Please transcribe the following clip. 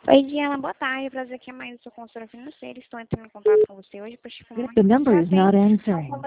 Oi, Diana, boa tarde. Prazer aqui é mais o seu consultor financeiro. Estou entrando em contato com você hoje para te informar The number is not answering.